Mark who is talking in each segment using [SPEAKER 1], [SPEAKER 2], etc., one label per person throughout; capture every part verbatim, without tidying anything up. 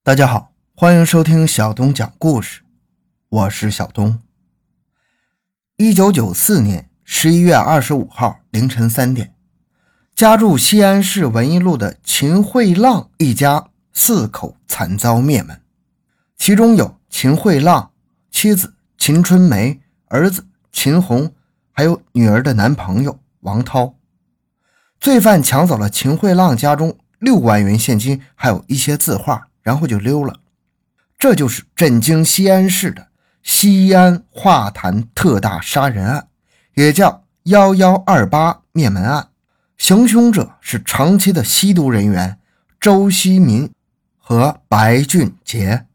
[SPEAKER 1] 大家好，欢迎收听小东讲故事，我是小东。一九九四年十一月二十五号凌晨三点，家住西安市文一路的秦惠浪一家四口惨遭灭门，其中有秦惠浪、妻子秦春梅、儿子秦红，还有女儿的男朋友王涛。罪犯抢走了秦惠浪家中六万元现金，还有一些字画，然后就溜了。这就是震惊西安市的西安画坛特大杀人案，也叫一一二八灭门案。行凶者是长期的吸毒人员周希民和白俊杰。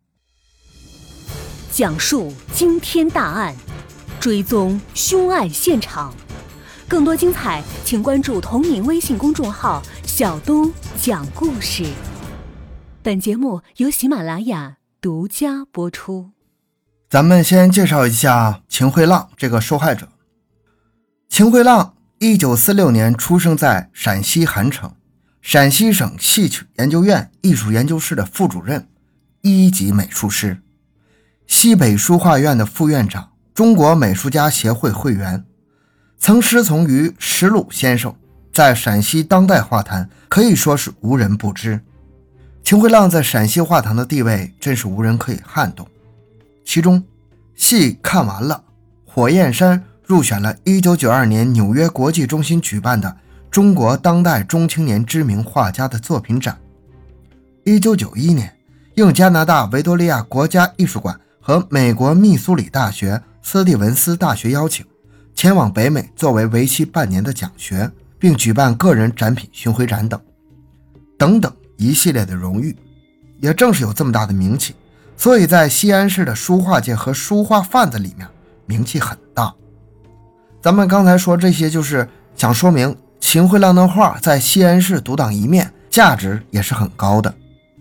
[SPEAKER 2] 讲述惊天大案，追踪凶案现场。更多精彩请关注同名微信公众号小东讲故事。本节目由喜马拉雅独家播出。
[SPEAKER 1] 咱们先介绍一下秦惠浪这个受害者。秦惠浪一九四六年出生在陕西韩城，陕西省戏曲研究院艺术研究室的副主任，一级美术师，西北书画院的副院长，中国美术家协会会员，曾师从于石鲁先生，在陕西当代画坛可以说是无人不知。秦惠浪在陕西画坛的地位真是无人可以撼动。其中戏看完了，火焰山入选了一九九二年纽约国际中心举办的中国当代中青年知名画家的作品展。一九九一年应加拿大维多利亚国家艺术馆和美国密苏里大学斯蒂文斯大学邀请，前往北美作为为期半年的讲学，并举办个人展品巡回展等等等一系列的荣誉。也正是有这么大的名气，所以在西安市的书画界和书画贩子里面名气很大。咱们刚才说这些就是想说明秦惠浪的画在西安市独当一面，价值也是很高的。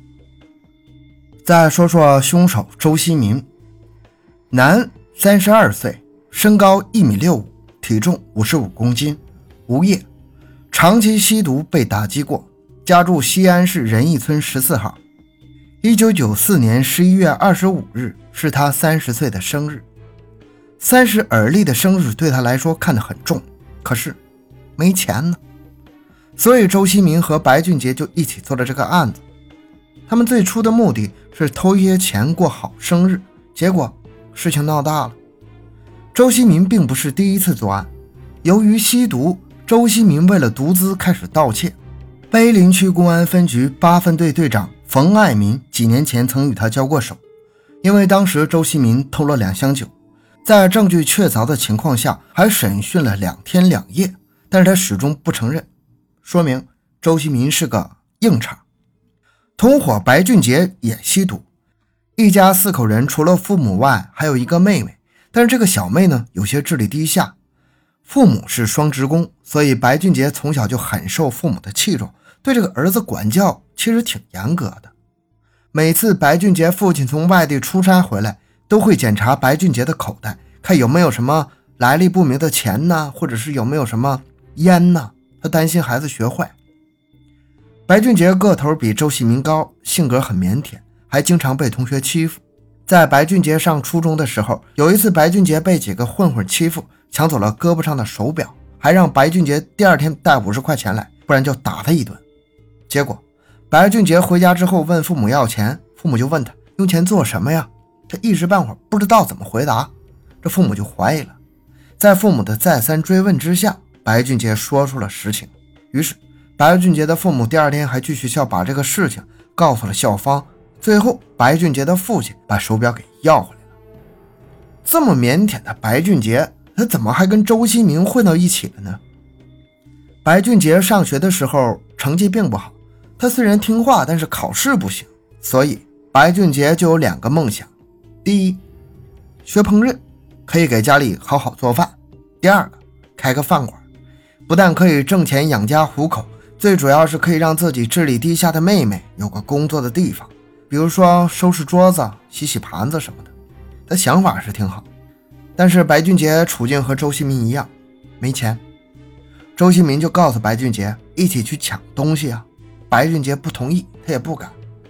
[SPEAKER 1] 再说说凶手周希民，男，三十二岁，身高一米六五，体重五十五公斤，无业，长期吸毒被打击过，家住西安市仁义村十四号。一九九四年十一月二十五日是他三十岁的生日。三十而立的生日对他来说看得很重，可是没钱呢。所以周希民和白俊杰就一起做了这个案子。他们最初的目的是偷一些钱过好生日，结果事情闹大了。周希民并不是第一次作案，由于吸毒，周希民为了毒资开始盗窃。碑林区公安分局八分队队长冯爱民几年前曾与他交过手，因为当时周希民偷了两箱酒，在证据确凿的情况下还审讯了两天两夜，但是他始终不承认，说明周希民是个硬茬。同伙白俊杰也吸毒，一家四口人除了父母外还有一个妹妹，但是这个小妹呢有些智力低下，父母是双职工，所以白俊杰从小就很受父母的器重，对这个儿子管教其实挺严格的。每次白俊杰父亲从外地出差回来，都会检查白俊杰的口袋，看有没有什么来历不明的钱呢，或者是有没有什么烟呢，他担心孩子学坏。白俊杰个头比周希民高，性格很腼腆，还经常被同学欺负。在白俊杰上初中的时候，有一次白俊杰被几个混混欺负，抢走了胳膊上的手表，还让白俊杰第二天带五十块钱来，不然就打他一顿。结果白俊杰回家之后问父母要钱，父母就问他用钱做什么呀，他一时半会儿不知道怎么回答，这父母就怀疑了。在父母的再三追问之下，白俊杰说出了实情。于是白俊杰的父母第二天还去学校把这个事情告诉了校方，最后白俊杰的父亲把手表给要回来了。这么腼腆的白俊杰，他怎么还跟周希民混到一起了呢？白俊杰上学的时候成绩并不好，他虽然听话，但是考试不行，所以白俊杰就有两个梦想。第一，学烹饪，可以给家里好好做饭；第二个，开个饭馆，不但可以挣钱养家糊口，最主要是可以让自己智力低下的妹妹有个工作的地方，比如说收拾桌子、洗洗盘子什么的。他想法是挺好，但是白俊杰处境和周希民一样，没钱。周希民就告诉白俊杰一起去抢东西啊，白俊杰不同意，他也不敢。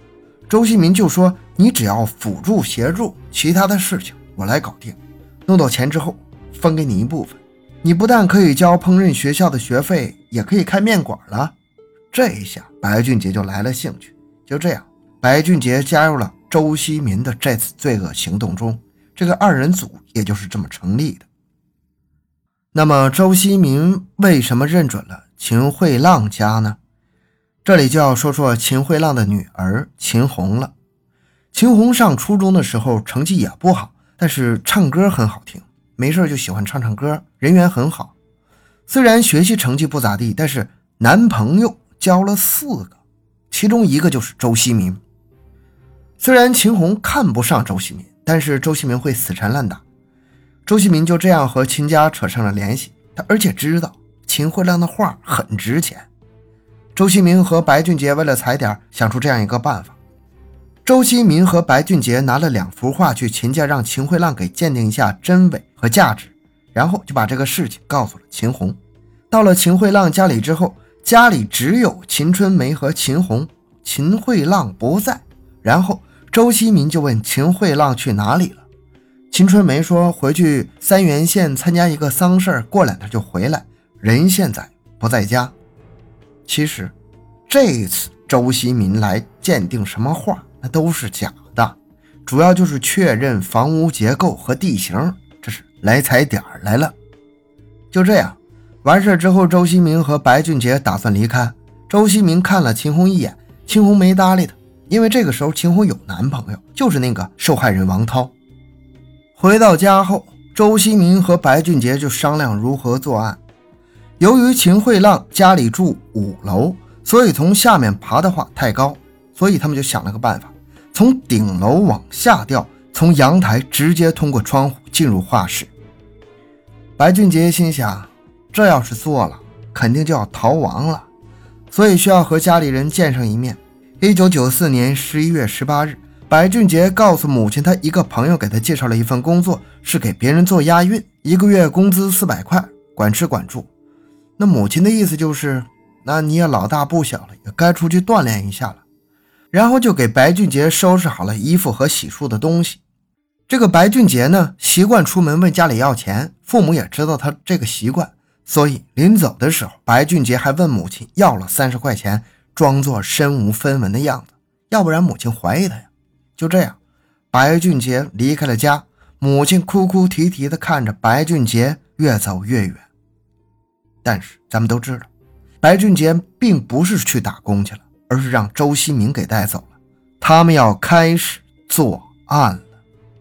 [SPEAKER 1] 周锡民就说你只要辅助协助，其他的事情我来搞定，弄到钱之后分给你一部分，你不但可以交烹饪学校的学费，也可以开面馆了。这一下白俊杰就来了兴趣，就这样白俊杰加入了周锡民的这次罪恶行动中，这个二人组也就是这么成立的。那么周锡民为什么认准了秦慧浪家呢？这里就要说说秦慧浪的女儿秦红了。秦红上初中的时候成绩也不好，但是唱歌很好听，没事就喜欢唱唱歌，人缘很好。虽然学习成绩不咋地，但是男朋友交了四个，其中一个就是周锡民。虽然秦红看不上周锡民，但是周锡民会死缠烂打。周锡民就这样和秦家扯上了联系，他而且知道秦慧浪的画很值钱。周锡民和白俊杰为了踩点想出这样一个办法，周锡民和白俊杰拿了两幅画去秦家，让秦慧浪给鉴定一下真伪和价值，然后就把这个事情告诉了秦红。到了秦慧浪家里之后，家里只有秦春梅和秦红，秦慧浪不在。然后周锡民就问秦慧浪去哪里了，秦春梅说回去三原县参加一个丧事，过两天就回来，人现在不在家。其实这一次周锡民来鉴定什么画那都是假的，主要就是确认房屋结构和地形，这是来踩点来了。就这样完事之后，周锡民和白俊杰打算离开。周锡民看了秦红一眼，秦红没搭理他，因为这个时候秦红有男朋友，就是那个受害人王涛。回到家后，周锡民和白俊杰就商量如何作案。由于秦慧浪家里住五楼，所以从下面爬的话太高，所以他们就想了个办法，从顶楼往下掉，从阳台直接通过窗户进入画室。白俊杰心想，这要是做了肯定就要逃亡了，所以需要和家里人见上一面。一九九四年十一月十八日，白俊杰告诉母亲，他一个朋友给他介绍了一份工作，是给别人做押运，一个月工资四百块，管吃管住。那母亲的意思就是，那你也老大不小了，也该出去锻炼一下了。然后就给白俊杰收拾好了衣服和洗漱的东西。这个白俊杰呢，习惯出门问家里要钱，父母也知道他这个习惯，所以临走的时候，白俊杰还问母亲要了三十块钱，装作身无分文的样子，要不然母亲怀疑他呀。就这样，白俊杰离开了家，母亲哭哭啼啼地看着白俊杰越走越远。但是咱们都知道，白俊杰并不是去打工去了，而是让周锡民给带走了。他们要开始作案了。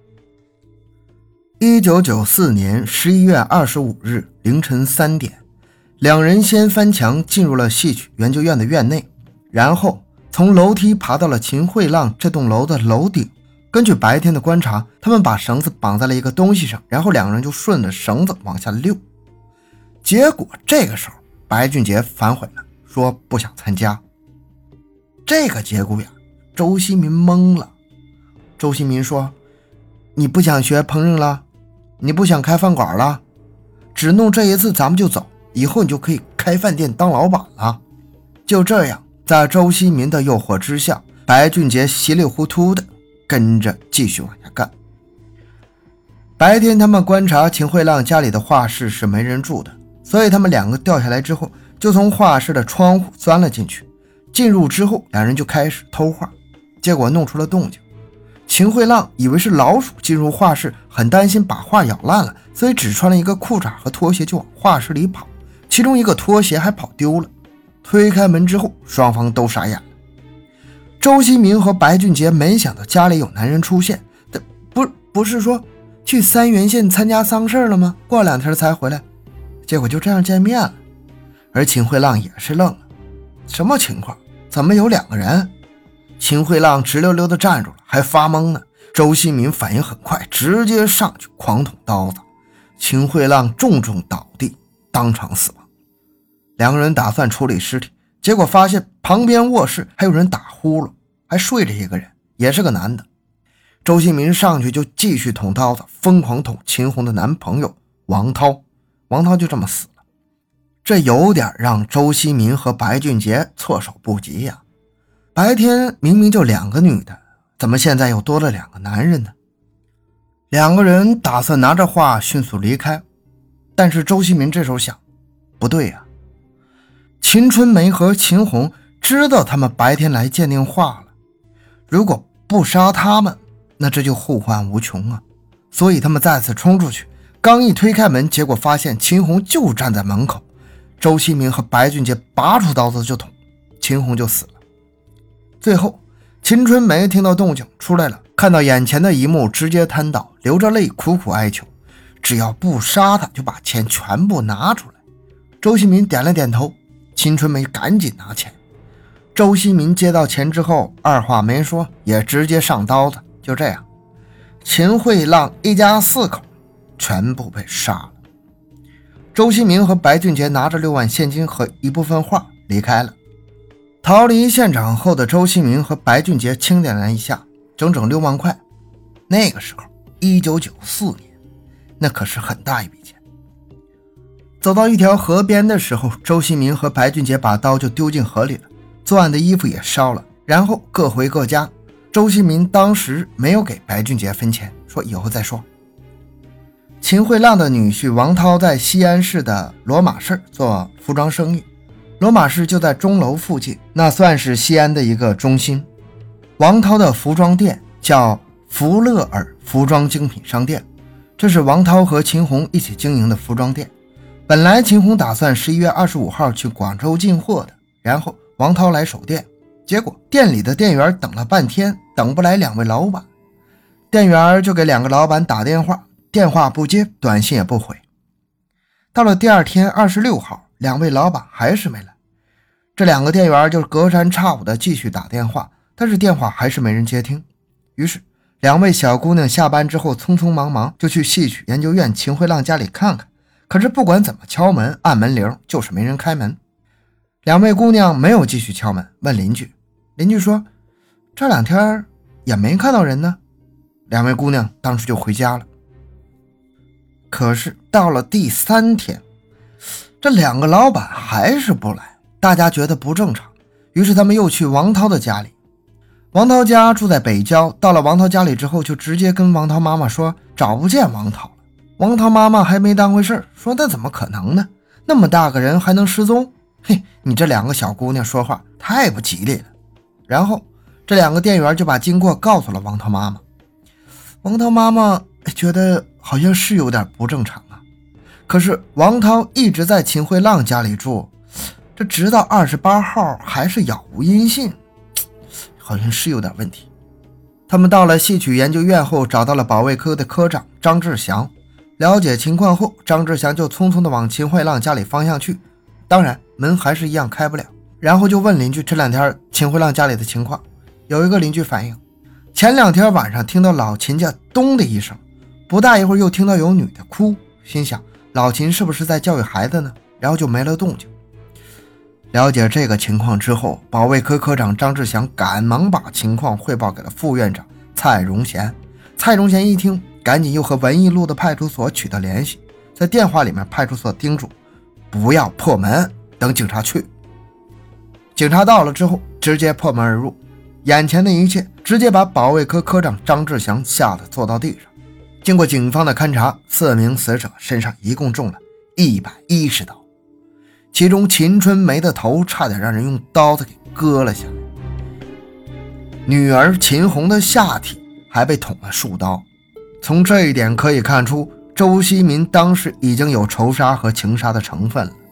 [SPEAKER 1] 一九九四年十一月二十五日凌晨三点，两人先翻墙进入了戏曲研究院的院内，然后从楼梯爬到了秦慧浪这栋楼的楼顶。根据白天的观察，他们把绳子绑在了一个东西上，然后两个人就顺着绳子往下溜。结果这个时候白俊杰反悔了，说不想参加。这个节骨眼周锡民懵了。周锡民说，你不想学烹饪了？你不想开饭馆了？只弄这一次咱们就走，以后你就可以开饭店当老板了。就这样，在周锡民的诱惑之下，白俊杰稀里糊涂的跟着继续往下干。白天他们观察秦慧浪家里的画室是没人住的，所以他们两个掉下来之后，就从画室的窗户钻了进去。进入之后，两人就开始偷画，结果弄出了动静。秦慧浪以为是老鼠进入画室，很担心把画咬烂了，所以只穿了一个裤衩和拖鞋就往画室里跑，其中一个拖鞋还跑丢了。推开门之后，双方都傻眼了。周锡民和白俊杰没想到家里有男人出现，不不是说去三原县参加丧事了吗？过两天才回来，结果就这样见面了。而秦慧浪也是愣了，什么情况？怎么有两个人？秦慧浪直溜溜的站住了，还发懵呢。周锡民反应很快，直接上去狂捅刀子，秦慧浪重重倒地，当场死亡。两个人打算处理尸体，结果发现旁边卧室还有人打呼噜，还睡着一个人，也是个男的。周锡民上去就继续捅刀子，疯狂捅秦红的男朋友王涛，王涛就这么死了。这有点让周锡民和白俊杰措手不及呀、啊。 白天明明就两个女的，怎么现在又多了两个男人呢？两个人打算拿着画迅速离开，但是周希民这时候想，不对呀、啊，秦春梅和秦红知道他们白天来鉴定画了，如果不杀他们，那这就后患无穷啊！所以他们再次冲出去，刚一推开门，结果发现秦红就站在门口，周希民和白俊杰拔出刀子就捅，秦红就死了。最后秦春梅听到动静出来了，看到眼前的一幕，直接瘫倒，流着泪苦苦哀求，只要不杀他，就把钱全部拿出来。周希民点了点头，秦春梅赶紧拿钱。周希民接到钱之后，二话没说，也直接上刀子。就这样，秦慧浪一家四口全部被杀了。周希民和白俊杰拿着六万现金和一部分画离开了。逃离现场后的周希民和白俊杰清点了一下，整整六万块。那个时候一九九四年，那可是很大一笔钱。走到一条河边的时候，周希民和白俊杰把刀就丢进河里了，作案的衣服也烧了，然后各回各家。周希民当时没有给白俊杰分钱，说以后再说。秦慧浪的女婿王涛在西安市的罗马市做服装生意，罗马市就在钟楼附近，那算是西安的一个中心。王涛的服装店叫福乐尔服装精品商店，这是王涛和秦红一起经营的服装店。本来秦红打算十一月二十五号去广州进货的，然后王涛来守店，结果店里的店员等了半天，等不来两位老板，店员就给两个老板打电话，电话不接，短信也不回。到了第二天二十六号，两位老板还是没来，这两个店员就隔三差五的继续打电话，但是电话还是没人接听。于是两位小姑娘下班之后匆匆忙忙就去戏曲研究院秦慧浪家里看看，可是不管怎么敲门按门铃，就是没人开门。两位姑娘没有继续敲门，问邻居，邻居说这两天也没看到人呢。两位姑娘当时就回家了。可是到了第三天，这两个老板还是不来，大家觉得不正常，于是他们又去王涛的家里。王涛家住在北郊，到了王涛家里之后，就直接跟王涛妈妈说找不见王涛了。王涛妈妈还没当回事，说那怎么可能呢？那么大个人还能失踪？嘿，你这两个小姑娘说话太不吉利了。然后这两个店员就把经过告诉了王涛妈妈。王涛妈妈觉得好像是有点不正常啊，可是王涛一直在秦慧浪家里住，这直到二十八号还是杳无音信，好像是有点问题。他们到了戏曲研究院后，找到了保卫科的科长张志祥，了解情况后，张志祥就匆匆的往秦慧浪家里方向去，当然门还是一样开不了。然后就问邻居这两天秦慧浪家里的情况，有一个邻居反映，前两天晚上听到老秦家咚的一声，不大一会儿又听到有女的哭，心想老秦是不是在教育孩子呢？然后就没了动静。了解这个情况之后，保卫科科长张志祥赶忙把情况汇报给了副院长蔡荣贤。蔡荣贤一听，赶紧又和文艺路的派出所取得联系，在电话里面派出所叮嘱不要破门，等警察去。警察到了之后直接破门而入，眼前的一切直接把保卫科科长张志祥吓得坐到地上。经过警方的勘查，四名死者身上一共中了一百一十刀，其中秦春梅的头差点让人用刀子给割了下来，女儿秦红的下体还被捅了数刀。从这一点可以看出，周希民当时已经有仇杀和情杀的成分了。